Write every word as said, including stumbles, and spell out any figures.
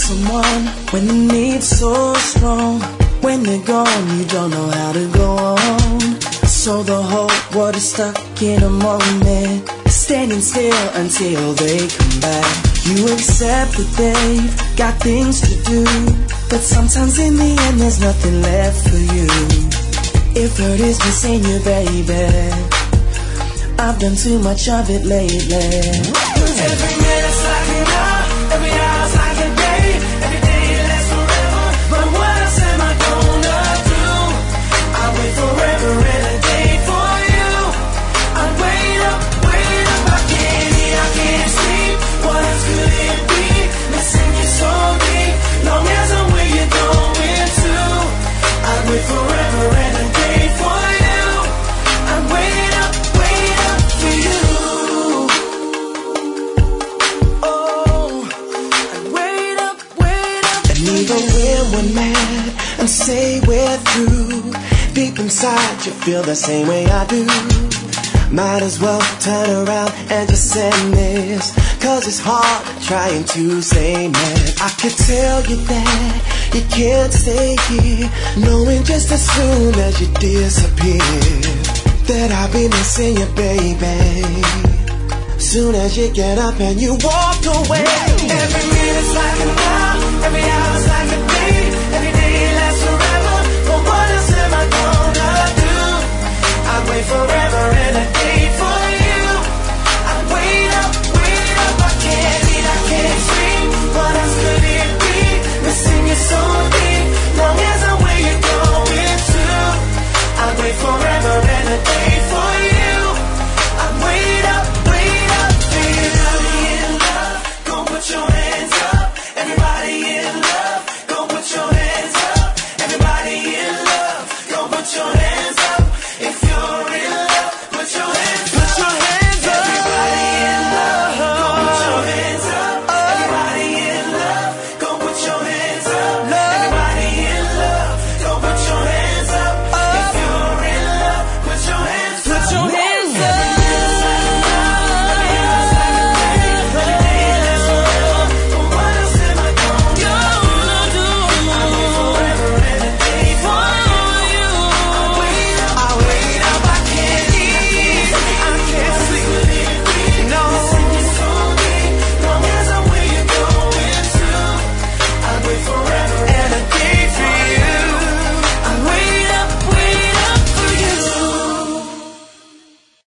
someone when the need's so strong. When they're gone, you don't know how to go on. So the whole world is stuck in a moment, standing still until they come back. You accept that they've got things to do, but sometimes in the end there's nothing left for you. If hurt is missing you, baby, I've done too much of it lately. Every minute's like an hour, every hour's like a day, every day lasts forever. But what else am I gonna do? I wait forever and a day for you. I wait up, wait up, I can't eat, I can't sleep. What else could it be? Missing you so deep. Long as I'm where you're going to, I wait forever and a day for you. I wait up, wait up for you. Even when we're mad and say we're through, deep inside you feel the same way I do. Might as well turn around and just send this, cause it's hard trying to say man. I could tell you that you can't stay here, knowing just as soon as you disappear that I'll be missing you, baby. Soon as you get up and you walk away. Every minute's like an hour, every hour's like a day, every day lasts forever. But what else am I gonna do? I wait forever and a day